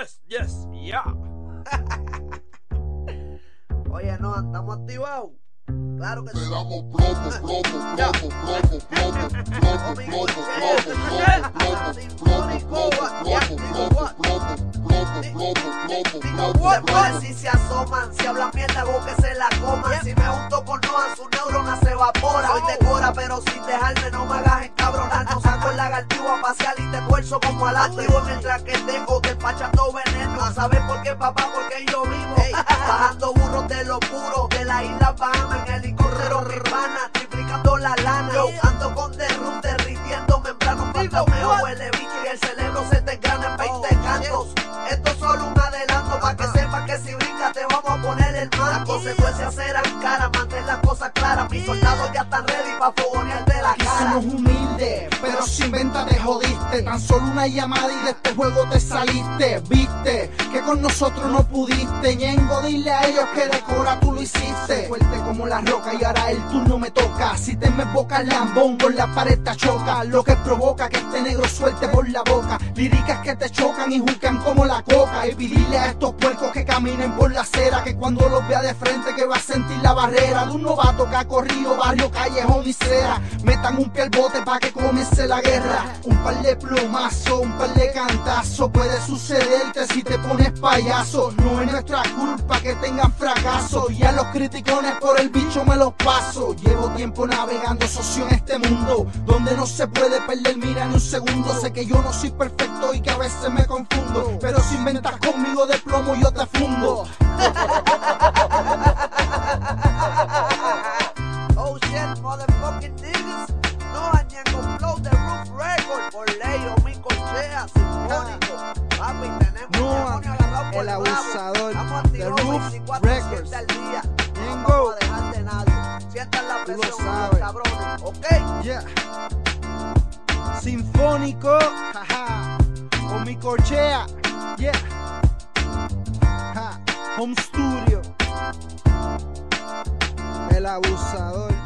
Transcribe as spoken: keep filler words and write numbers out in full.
Yes, yes, yeah. Oye, no, estamos activados. Claro que sí. Le damos plomo, plomo, plomo, plomo, plomo, plomo, plomo, plomo, plomo, plomo. Si se asoman, si hablan mierda, hago que se la coman. Si me junto con Noah, su neurona se evapora. Hoy decora, pero sin dejarme, no me hagas encabronar. No saco el lagartijo a pasear y te esfuerzo como al activo. Mientras que tengo despachando veneno. ¿Sabes por qué, papá? Porque yo vivo bajando burros de lo puro. De la isla Bahamas en helicóptero ribana, triplicando la lana. Yo ando con derrumbe, derritiendo membrano. Pantameo, huele bicho y el cerebro se te gana en veinte cantos. Esto es solo un adelanto para que sepas que si brincas te vamos a poner el mar. Las consecuencias serán caras, mantén las cosas claras. Mis soldados ya están ready para fogonearte la Aquí cara. somos humildes, pero sin venta te jodiste. Tan solo una llamada y de este juego te saliste. Viste que con nosotros no pudiste. Ñengo, dile a ellos que de cora tú lo hiciste. Fuerte como la roca y ahora el turno me toca. Si te me boca el lambón, por la pared te choca. Lo que provoca que este negro suelte por la boca líricas que te chocan y juzgan como la coca. Y pedirle a estos puercos que caminen por la acera, que cuando los vea de frente que va a sentir la barrera de un novato que ha corrido barrio, callejón y cera. Metan un pie al bote pa' que comience la guerra. Un par de plomazos, un par de cantazos puede sucederte si te pones payaso. No es nuestra culpa que tengan fracaso, y a los criticones por el bicho me los paso. Llevo tiempo navegando socio en este mundo donde no se puede perder mira ni un segundo. Sé que yo no soy perfecto y que a veces me confundo, pero si inventas conmigo de plomo yo te fundo. Oh shit, motherfucking niggas. No, Ñengo Flow de Roof Record. Por ley, o mi colchea, sinfónico. Papi, tenemos Noah, demonio agarrado por el clavo. abusador Estamos de activados Roof veinticuatro Records. siete al día. No Ñengo. vamos a dejar de nadie. Sientan la Tú lo presión, sabes. cabrones, ¿ok? Yeah. Sinfónico, jaja. O mi corchea, yeah. Ja. Home Studio. El abusador.